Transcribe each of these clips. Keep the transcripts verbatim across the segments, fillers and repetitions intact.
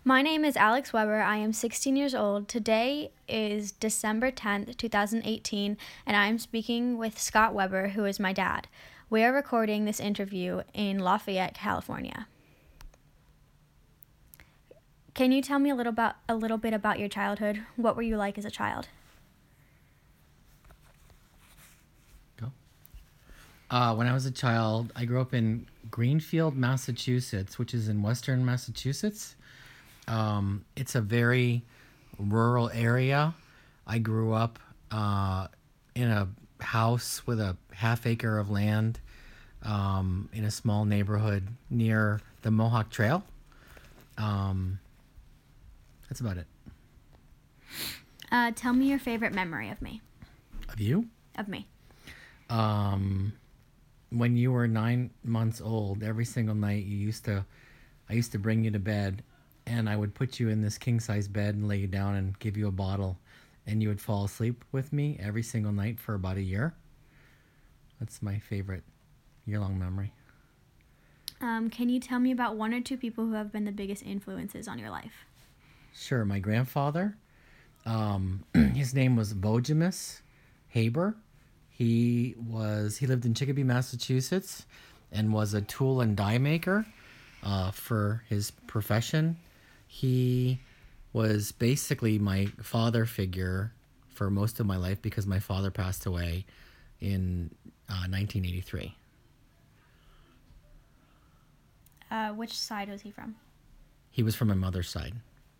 My name is Alex Weber. I am sixteen years old. Today is December tenth, twenty eighteen, and I am speaking with Scott Weber, who is my dad. We are recording this interview in Lafayette, California. Can you tell me a little about a little bit about your childhood? What were you like as a child? Go. Uh, when I was a child, I grew up in Greenfield, Massachusetts, which is in western Massachusetts. Um, it's a very rural area. I grew up uh, in a house with a half acre of land um, in a small neighborhood near the Mohawk Trail. Um, that's about it. Uh, tell me your favorite memory of me. Of you? Of me. Um, when you were nine months old, every single night you used to, I used to bring you to bed, and I would put you in this king-size bed and lay you down and give you a bottle, and you would fall asleep with me every single night for about a year. That's my favorite year-long memory. Um, can you tell me about one or two people who have been the biggest influences on your life? Sure. My grandfather, um, his name was Bojamus Haber. He was he lived in Chicopee, Massachusetts, and was a tool and die maker uh, for his profession. He was basically my father figure for most of my life because my father passed away in uh, nineteen eighty-three. Uh, which side was he from? He was from my mother's side.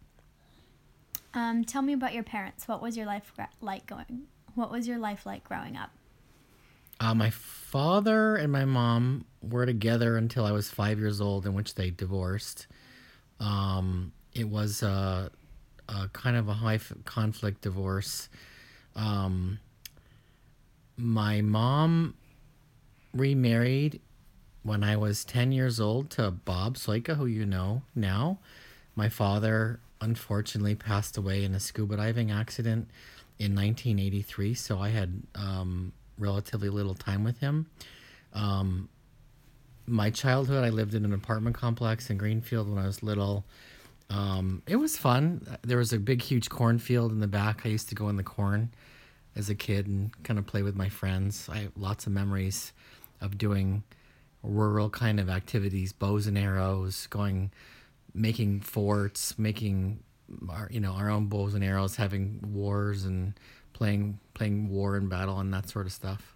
Um, tell me about your parents. What was your life gra- like going? What was your life like growing up? Uh, my father and my mom were together until I was five years old, in which they divorced. Um, it was a, a kind of a high f- conflict divorce. Um, my mom remarried when I was ten years old to Bob Soika, who you know now. My father unfortunately passed away in a scuba diving accident in nineteen eighty-three, so I had um, relatively little time with him. Um, my childhood, I lived in an apartment complex in Greenfield when I was little. Um, it was fun. There was a big, huge cornfield in the back. I used to go in the corn as a kid and kind of play with my friends. I have lots of memories of doing rural kind of activities, bows and arrows, going, making forts, making our, you know, our own bows and arrows, having wars and playing playing war and battle and that sort of stuff.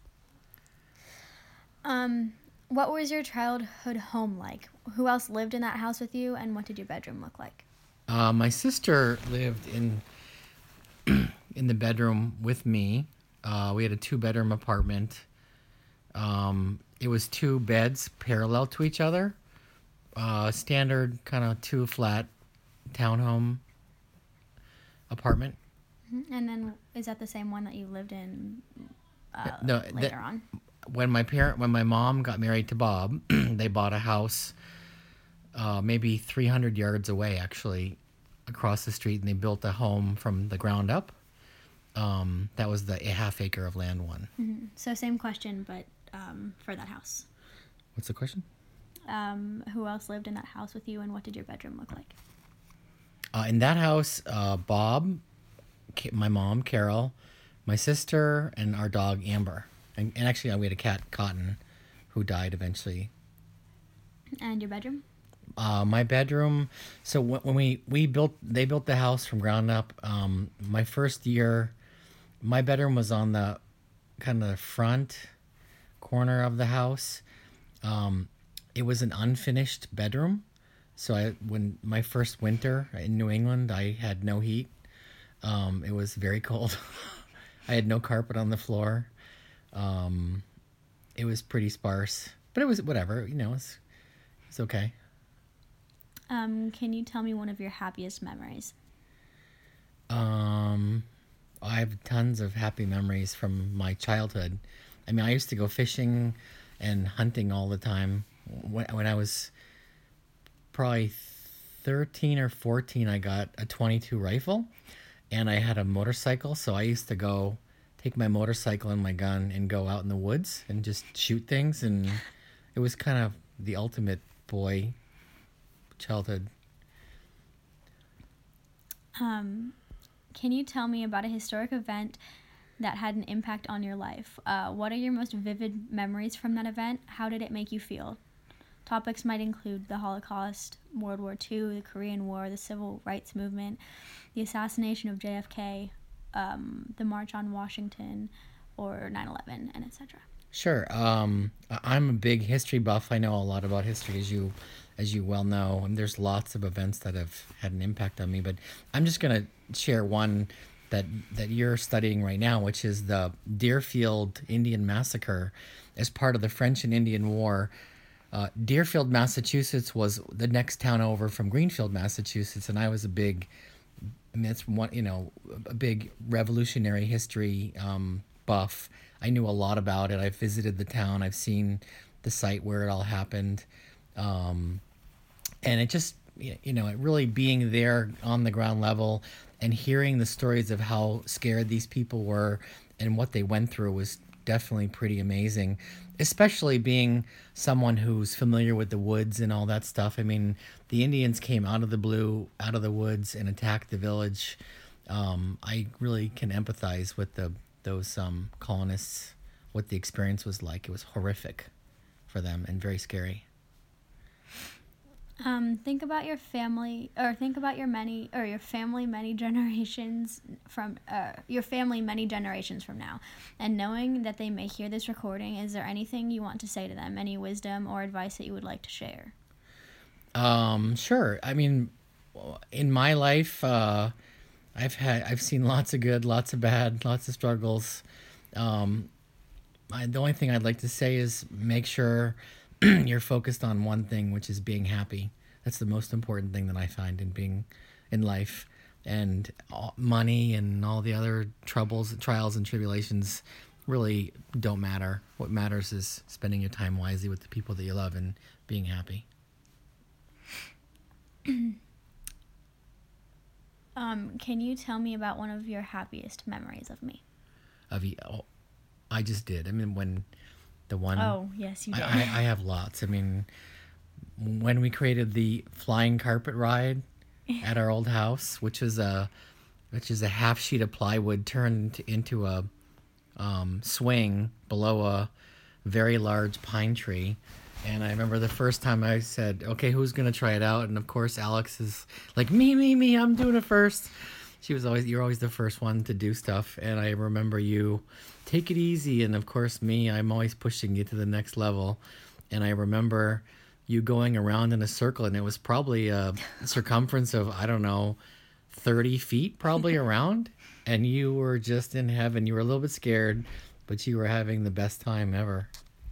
Um, what was your childhood home like? Who else lived in that house with you, and what did your bedroom look like? Uh, my sister lived in in the bedroom with me. Uh, we had a two bedroom apartment. Um, it was two beds parallel to each other. Uh, standard kind of two flat townhome apartment. Mm-hmm. And then is that the same one that you lived in uh, No, later that, on? When my parent, when my mom got married to Bob, they bought a house, uh, maybe three hundred yards away, actually, across the street, and they built a home from the ground up. Um, that was the half acre of land one. Mm-hmm. So same question, but um, for that house. What's the question? Um, who else lived in that house with you, and what did your bedroom look like? Uh, in that house, uh, Bob, my mom, Carol, my sister, and our dog, Amber. And, and actually, uh, we had a cat, Cotton, who died eventually. And your bedroom? Uh, my bedroom, so when, when we, we built, they built the house from ground up. Um, my first year, my bedroom was on the kind of the front corner of the house. Um, it was an unfinished bedroom. So I, when my first winter in New England, I had no heat. Um, it was very cold. I had no carpet on the floor. Um, it was pretty sparse, but it was whatever, you know, it's, it's okay. Um, can you tell me one of your happiest memories? Um, I have tons of happy memories from my childhood. I mean, I used to go fishing and hunting all the time. When, when I was probably thirteen or fourteen, I got a twenty-two rifle, and I had a motorcycle, so I used to go take my motorcycle and my gun and go out in the woods and just shoot things, and it was kind of the ultimate boy childhood Um, can you tell me about a historic event that had an impact on your life? Uh, what are your most vivid memories from that event? How did it make you feel? Topics might include the Holocaust, World War Two, the Korean War, the Civil Rights Movement, the assassination of J F K, um, the March on Washington, or nine eleven, and et cetera. Sure. Um, I- I'm a big history buff. I know a lot about history, as you, as you well know, and there's lots of events that have had an impact on me. But I'm just gonna share one that that you're studying right now, which is the Deerfield Indian Massacre, as part of the French and Indian War. Uh, Deerfield, Massachusetts, was the next town over from Greenfield, Massachusetts, and I was a big, I mean, it's one, you know, a big Revolutionary history um, buff. I knew a lot about it. I've visited the town. I've seen the site where it all happened, um, and it just, you know, it really being there on the ground level and hearing the stories of how scared these people were and what they went through was definitely pretty amazing, especially being someone who's familiar with the woods and all that stuff. I mean, the Indians came out of the blue, out of the woods, and attacked the village. Um, I really can empathize with the those um, colonists, what the experience was like. It was horrific for them and very scary. Um, think about your family, or think about your many, or your family many generations from, uh, your family many generations from now, and knowing that they may hear this recording. Is there anything you want to say to them? Any wisdom or advice that you would like to share? Um, sure. I mean, in my life, uh, I've had, I've seen lots of good, lots of bad, lots of struggles. Um, I, the only thing I'd like to say is make sure you're focused on one thing, which is being happy. That's the most important thing that I find in being in life. And all, money and all the other troubles, trials, and tribulations really don't matter. What matters is spending your time wisely with the people that you love and being happy. Um, can you tell me about one of your happiest memories of me? Of you, oh, I just did. I mean, when the one. Oh, yes, you did. I, I, I have lots. I mean, when we created the flying carpet ride at our old house, which is a, which is a half sheet of plywood turned into a um, swing below a very large pine tree. And I remember the first time I said, okay, who's going to try it out? And of course, Alex is like, me, me, me, I'm doing it first. She was always, you're always the first one to do stuff. And I remember you, take it easy. And of course, me, I'm always pushing you to the next level. And I remember you going around in a circle, and it was probably a circumference of, I don't know, thirty feet probably around. And you were just in heaven. You were a little bit scared, but you were having the best time ever.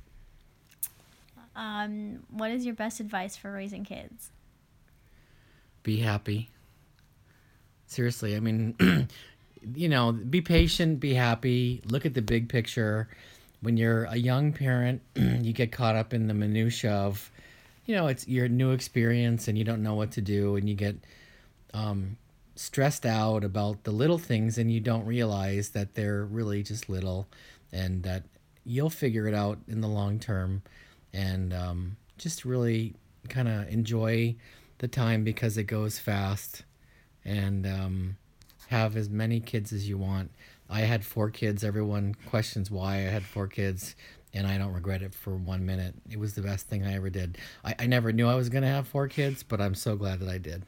Um, what is your best advice for raising kids? Be happy. Seriously, I mean, you know, be patient, be happy, look at the big picture. When you're a young parent, you get caught up in the minutia of, you know, it's your new experience and you don't know what to do, and you get um, stressed out about the little things, and you don't realize that they're really just little, and that you'll figure it out in the long term. And um, just really kind of enjoy the time because it goes fast, and um, have as many kids as you want. I had four kids. Everyone questions why I had four kids, and I don't regret it for one minute. It was the best thing I ever did. I, I never knew I was going to have four kids, but I'm so glad that I did.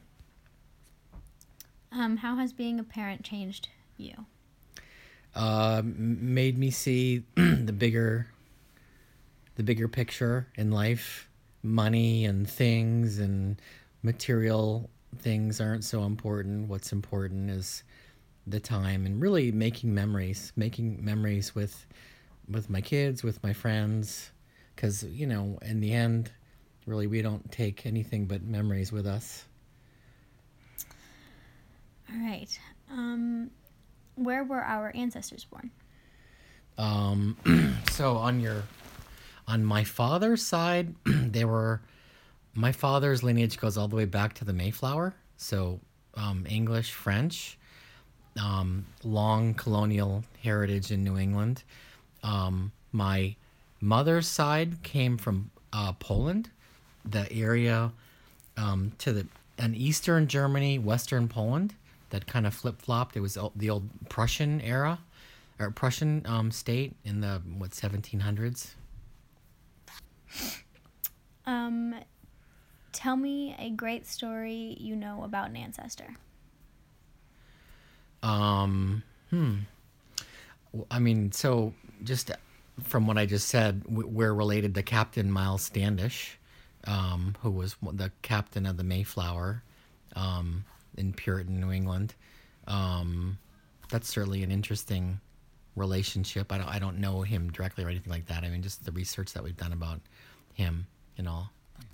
Um, how has being a parent changed you? Uh, made me see the bigger... the bigger picture in life. Money and things and material things aren't so important. What's important is the time, and really making memories, making memories with, with my kids, with my friends. Because, you know, in the end, really, we don't take anything but memories with us. All right. Um, where were our ancestors born? Um, so on your... On my father's side, they were, my father's lineage goes all the way back to the Mayflower. So um, English, French, um, long colonial heritage in New England. Um, my mother's side came from uh, Poland, the area um, to the, an eastern Germany, western Poland. that kind of flip flopped. It was o- the old Prussian era, or Prussian um, state in the what seventeen hundreds. Um, tell me a great story you know about an ancestor. Um, hmm. W- I mean, so just from what I just said, w- we're related to Captain Miles Standish, um, who was one- the captain of the Mayflower um, in Puritan New England. Um, that's certainly an interesting relationship. I don't, I don't know him directly or anything like that. I mean, just the research that we've done about him and all.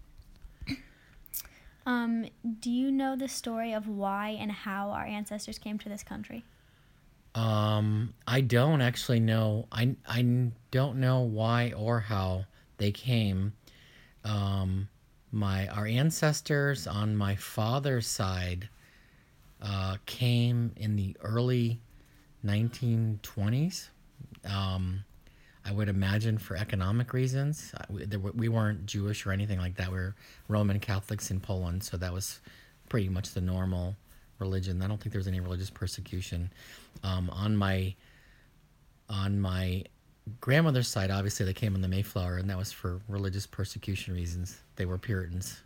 Um, do you know the story of why and how our ancestors came to this country? Um, I don't actually know. I, I don't know why or how they came. Um, my our ancestors on my father's side uh, came in the early nineteen twenties. Um, I would imagine for economic reasons. I- We, there, were- we weren't Jewish or anything like that. We were Roman Catholics in Poland, so that was pretty much the normal religion. I don't think there was any religious persecution. Um, on my on my grandmother's side, obviously they came on the Mayflower, and that was for religious persecution reasons. They were Puritans.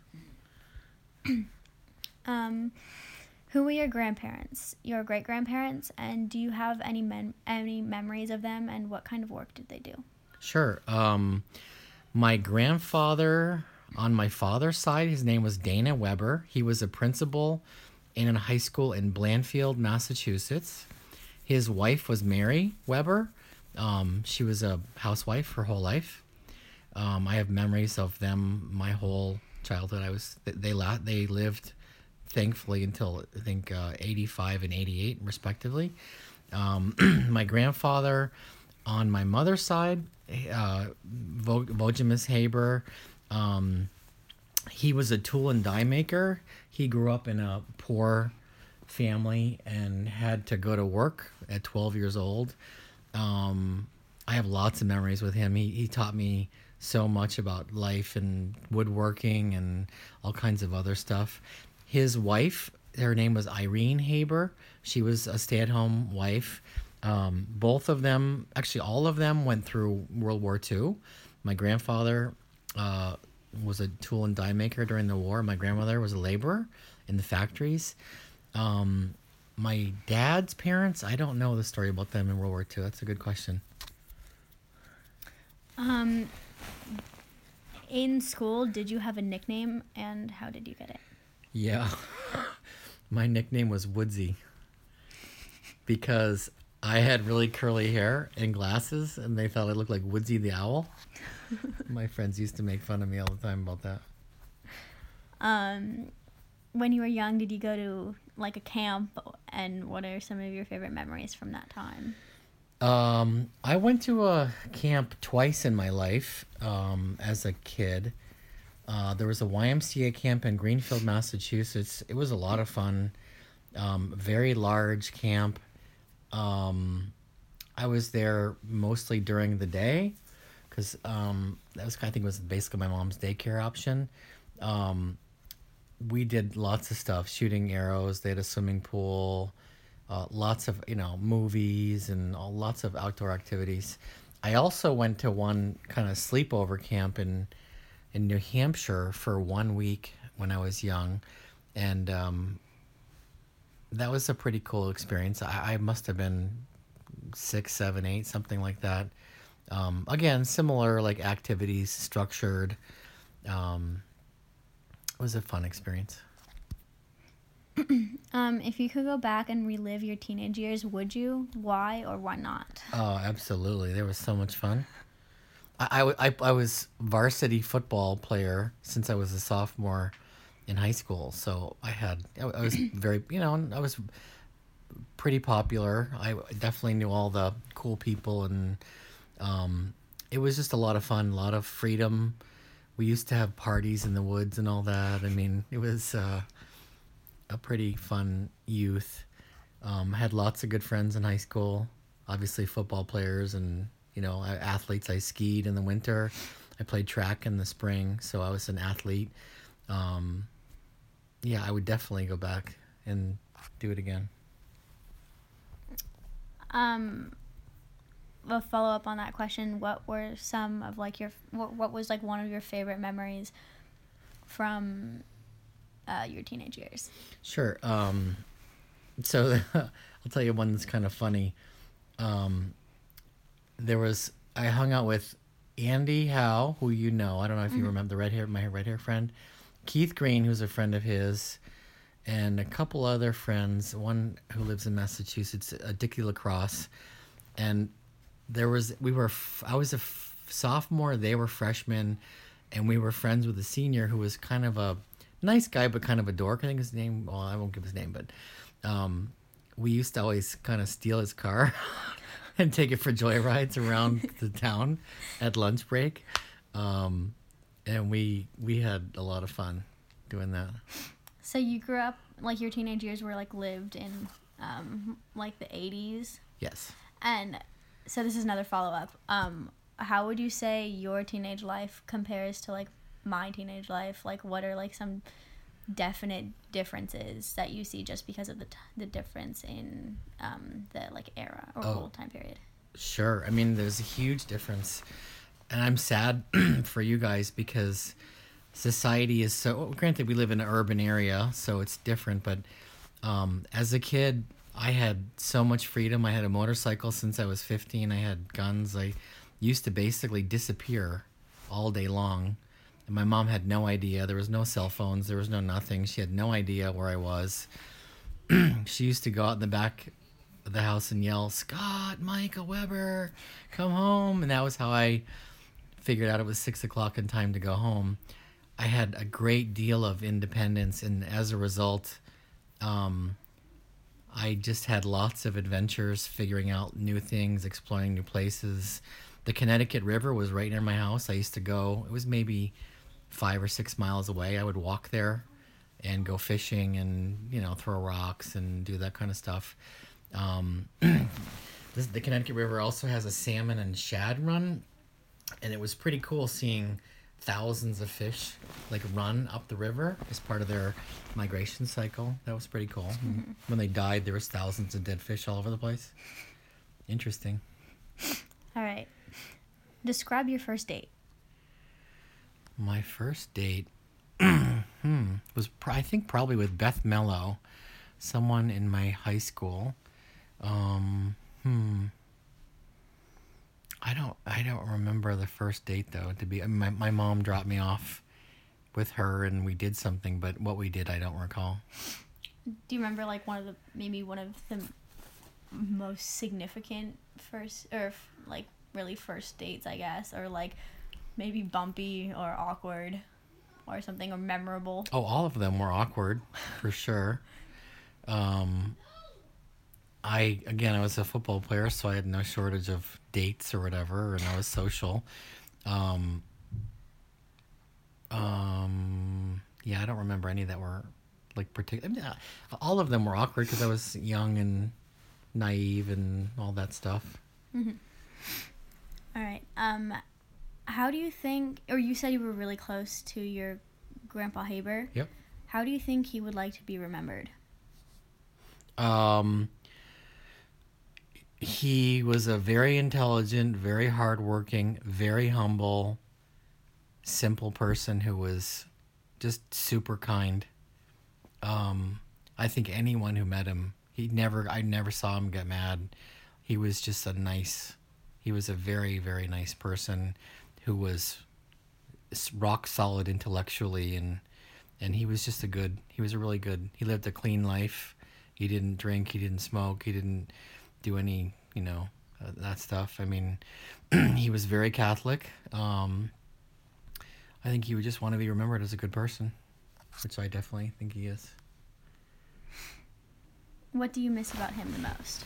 Um, who were your grandparents, your great grandparents, and do you have any mem- any memories of them, and what kind of work did they do? Sure. Um, my grandfather on my father's side, his name was Dana Weber. He was a principal in a high school in Blandfield, Massachusetts. His wife was Mary Weber. Um, she was a housewife her whole life. Um, I have memories of them my whole childhood. I was they la- they lived thankfully until I think uh, eighty-five and eighty-eight respectively. Um, my grandfather on my mother's side, uh, Vo- Vojimus Haber, um, he was a tool and die maker. He grew up in a poor family and had to go to work at twelve years old. Um, I have lots of memories with him. He, he taught me so much about life and woodworking and all kinds of other stuff. His wife, her name was Irene Haber. She was a stay-at-home wife. Um, both of them, actually all of them, went through World War Two. My grandfather uh, was a tool and die maker during the war. My grandmother was a laborer in the factories. Um, my dad's parents, I don't know the story about them in World War Two. That's a good question. Um, in school, did you have a nickname, and how did you get it? Yeah. My nickname was Woodsy because I had really curly hair and glasses, and they thought I looked like Woodsy the Owl. My friends used to make fun of me all the time about that. Um, when you were young, did you go to like a camp, and what are some of your favorite memories from that time? Um, I went to a camp twice in my life um, as a kid. Uh, there was a Y M C A camp in Greenfield, Massachusetts. It was a lot of fun. Um, very large camp. Um, I was there mostly during the day because um, that was I think was basically my mom's daycare option. Um, we did lots of stuff, shooting arrows. They had a swimming pool, uh, lots of you know movies and all, lots of outdoor activities. I also went to one kind of sleepover camp in in New Hampshire for one week when I was young, and um, that was a pretty cool experience. I, I must have been six, seven, eight, something like that. Um, again, similar like activities, structured. Um, it was a fun experience. Um, if you could go back and relive your teenage years, would you? Why or why not? Oh, absolutely. There was so much fun. I, I, I, I was varsity football player since I was a sophomore in high school. So I had, I, I was very, you know, I was pretty popular. I definitely knew all the cool people, and um, it was just a lot of fun, a lot of freedom. We used to have parties in the woods and all that. I mean, it was uh, a pretty fun youth. Um, had lots of good friends in high school, obviously football players and, you know, athletes. I skied in the winter. I played track in the spring, so I was an athlete. Um, yeah, I would definitely go back and do it again. Um, a follow up on that question, what were some of like your what, what was like one of your favorite memories from uh, your teenage years? Sure. Um, so I'll tell you one that's kind of funny. Um, there was I hung out with Andy Howe, who you know. I don't know if you Mm-hmm. remember the red hair, my red hair friend, Keith Green, who's a friend of his, and a couple other friends. One who lives in Massachusetts, uh, Dickie Lacrosse, and there was we were f- I was a f- sophomore, they were freshmen, and we were friends with a senior who was kind of a nice guy but kind of a dork. I think his name. Well, I won't give his name, but um, we used to always kind of steal his car and take it for joyrides around the town at lunch break, um, and we we had a lot of fun doing that. So you grew up like your teenage years were like lived in um, like the eighties, Yes. and so this is another follow up. Um, how would you say your teenage life compares to like my teenage life? Like, what are like some definite differences that you see just because of the t- the difference in um, the like era or Oh. whole time period? Sure. I mean, there's a huge difference. And I'm sad for you guys because society is so. Well, granted, we live in an urban area, so it's different. But um, as a kid, I had so much freedom. I had a motorcycle since I was fifteen. I had guns. I used to basically disappear all day long. And my mom had no idea. There was no cell phones. There was no nothing. She had no idea where I was. She used to go out in the back of the house and yell, "Scott, Micah Weber, come home." And that was how I figured out it was six o'clock and time to go home. I had a great deal of independence, and as a result, um, I just had lots of adventures, figuring out new things, exploring new places. The Connecticut River was right near my house. I used to go, it was maybe five or six miles away. I would walk there and go fishing and, you know, throw rocks and do that kind of stuff. Um, this, the Connecticut River also has a salmon and shad run, and it was pretty cool seeing thousands of fish like run up the river as part of their migration cycle. That was pretty cool. Mm-hmm. When they died, there was thousands of dead fish all over the place. Interesting. All right. Describe your first date. My first date hmm, was pr- I think probably with Beth Mello, someone in my high school. Um, hmm. I don't. I don't remember the first date though. To be, I mean, my my mom dropped me off with her, and we did something. But what we did, I don't recall. Do you remember like one of the maybe one of the most significant first or like really first dates, I guess, or like maybe bumpy or awkward or something, or memorable? Oh, all of them were awkward, for sure. Um, I again, I was a football player, so I had no shortage of dates or whatever, and I was social. Um, um, yeah, I don't remember any that were like particular. I mean, uh, all of them were awkward because I was young and naive and all that stuff. Mm-hmm. All right. Um, how do you think? Or you said you were really close to your grandpa Haber. Yep. How do you think he would like to be remembered? Um, he was a very intelligent, very hardworking, very humble, simple person who was just super kind. Um, I think anyone who met him, he never, I never saw him get mad. He was just a nice, he was a very, very nice person who was rock solid intellectually, and, and he was just a good, he was a really good, he lived a clean life. He didn't drink, he didn't smoke, he didn't do any, you know, uh, that stuff. I mean, he was very Catholic. Um, I think he would just want to be remembered as a good person, which I definitely think he is. What do you miss about him the most?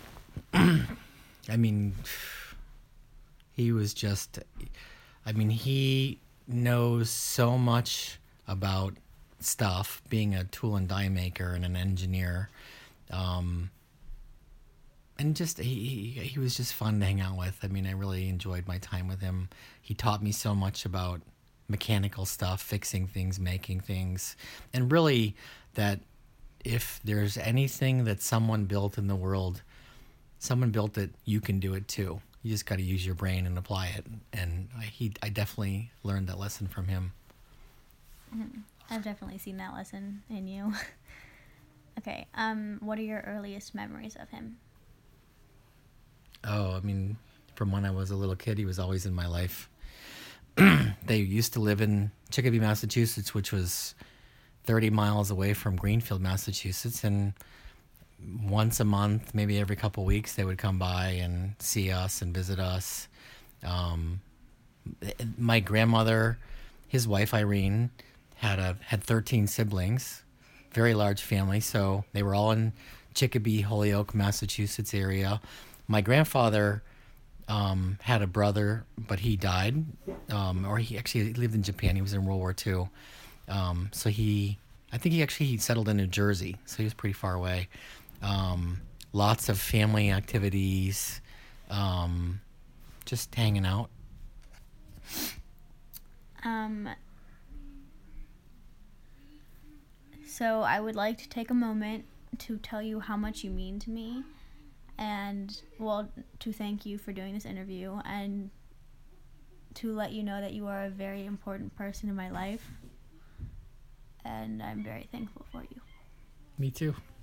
I mean, he was just, I mean, he knows so much about stuff, being a tool and die maker and an engineer. Um, and just, he, he, he was just fun to hang out with. I mean, I really enjoyed my time with him. He taught me so much about mechanical stuff, fixing things, making things, and really that if there's anything that someone built in the world someone built it, you can do it too. You just got to use your brain and apply it. And I, he, I definitely learned that lesson from him. Mm-hmm. I've definitely seen that lesson in you. Okay. Um, what are your earliest memories of him? Oh, I mean, from when I was a little kid, he was always in my life. They used to live in Chicopee, Massachusetts, which was thirty miles away from Greenfield, Massachusetts. And once a month, maybe every couple of weeks, they would come by and see us and visit us. Um, my grandmother, his wife, Irene, had a had thirteen siblings, very large family. So they were all in Chicopee, Holyoke, Massachusetts area. My grandfather um, had a brother, but he died, um, or he actually lived in Japan. He was in World War Two. Um, so he, I think he actually he settled in New Jersey, so he was pretty far away. Um, lots of family activities, um, just hanging out. Um, so I would like to take a moment to tell you how much you mean to me, and, well, to thank you for doing this interview, and to let you know that you are a very important person in my life, and I'm very thankful for you. Me too.